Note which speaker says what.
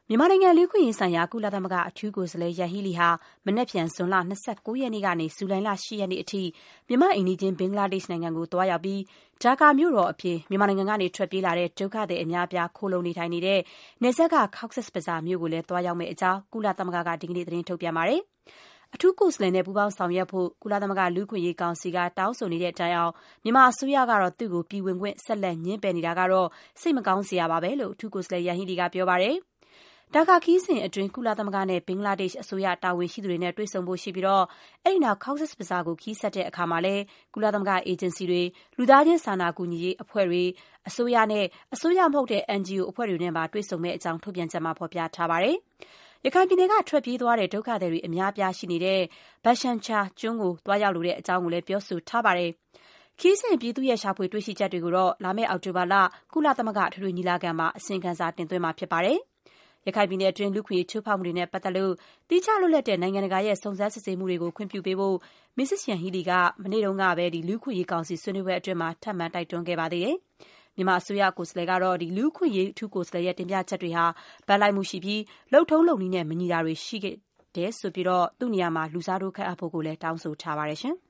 Speaker 1: မြန်မာနိုင်ငံလူ့အခွင့်အရေးဆိုင်ရာကုလသမဂ္ဂအထူးကိုယ်စားလှယ်ယန်ဟီးလီဟာမနက်ဖြန်ဇွန်လ29ရက်နေ့ကနေဇူလိုင်လ10ရက်နေ့အထိမြန်မာအိမ်နီးချင်းဘင်္ဂလားဒေ့ရှ်နိုင်ငံကိုသွားရောက်ပြီးဒါကာမြို့တော်အပြင်မြန်မာနိုင်ငံကနေထွက်ပြေးလာတဲ့ဒုက္ခသည်အများအပြားခိုလှုံနေထိုင်နေတဲ့နယ်စပ်က Cox's Bazar မြို့ကိုလည်းသွားရောက်မယ့်အကြောင်းကုလသမဂ္ဂကဒီကနေ့သတင်းထုတ်ပြန်ပါတယ်။အထူးကိုယ်စားလှယ်နဲ့ပူးပေါင်းဆောင်ရွက်ဖို့ကုလသမဂ္ဂလူ့အခွင့်အရေးကောင်စီကတောင်းဆိုနေတဲ့အတိုင်းအောင်မြန်မာအစိုးရကတော့သူ့ကိုပြည်ဝင်ခွင့်ဆက်လက်ငြင်းပယ်နေတာကတော့စိတ်မကောင်းစရာပါပဲလို့အထူးကိုယ်စားလှယ်ယန်ဟီးလီကပြောပါတယ်။ဒါကာခီးစဉ်အတွင်းကုလသမဂ္ဂနဲ့ဘင်္ဂလားဒေ့ရှ်အစိုးရတာဝန်ရှိသူတွေနဲ့တွေ့ဆုံဖို့ရှိပြီးအဲ့ဒီနောက် Cox's Bazar ကိုခီးဆက်တဲ့အခါမှာလည်းကုလသမဂ္ဂအေဂျင်စီတွေလူသားချင်းစာနာကူညီရေးအဖွဲ့တွေအစိုးရနဲ့အစိုးရမဟုတ်တဲ့ NGO အဖွဲ့တွေနဲ့ပါတွေ့ဆုံမယ့်အကြောင်းထုတ်ပြန်ချက်မှာဖော်ပြထားပါတယ်။ရခိုင်ပြည်နယ်ကထွက်ပြေးသွားတဲ့ဒုက္ခသည်တွေအများအပြားရှိနေတဲ့ဘတ်ရှန်ချာကျွန်းကိုသွားရောက်လိုတဲ့အကြောင်းကိုလည်းပြောဆိုထားပါတယ်။ခီးစဉ်ပြည်သူ့ရဲ့ရှာဖွေတွေ့ရှိချက်တွေကိုတော့လာမယ့်အောက်တိုဘာလကုလသမဂ္ဂအထွေထွေညီလာခံမှာအစီရင်ခံစာတင်သွင်းမှာဖြစ်ပါတယ်။ရခိုင်ပြည်နယ်အတွင်းလူ့အခွင့်အရေးချိုးဖောက်မှုတွေနဲ့ပတ်သက်လို့သီးခြားလွတ်လပ်တဲ့နိုင်ငံတကာရဲ့စုံစမ်းစစ်ဆေးမှုတွေကိုခွင့်ပြုပေးဖို့မစ္စစ်ယန်ဟီးလီကမနေ့တုန်းကပဲလူ့အခွင့်အရေးကောင်စီဆွေးနွေးပွဲအတွင်းထပ်မံတိုက်တွန်းခဲ့ပါသေးတယ်။မြန်မာအစိုးရကိုယ်စားလှယ်ကတော့လူ့အခွင့်အရေးအထူးကိုယ်စားလှယ်ရဲ့တင်ပြချက်တွေဟာဘက်လိုက်မှုရှိပြီးလုပ်ထုံးလုပ်နည်းနဲ့မညီတာတွေရှိခဲ့တယ်ဆိုပြီးသူ့နေရာမှာလူစားထိုးခန့်အပ်ဖို့ကိုလည်းတောင်းဆိုထားပါတယ်ရှင်။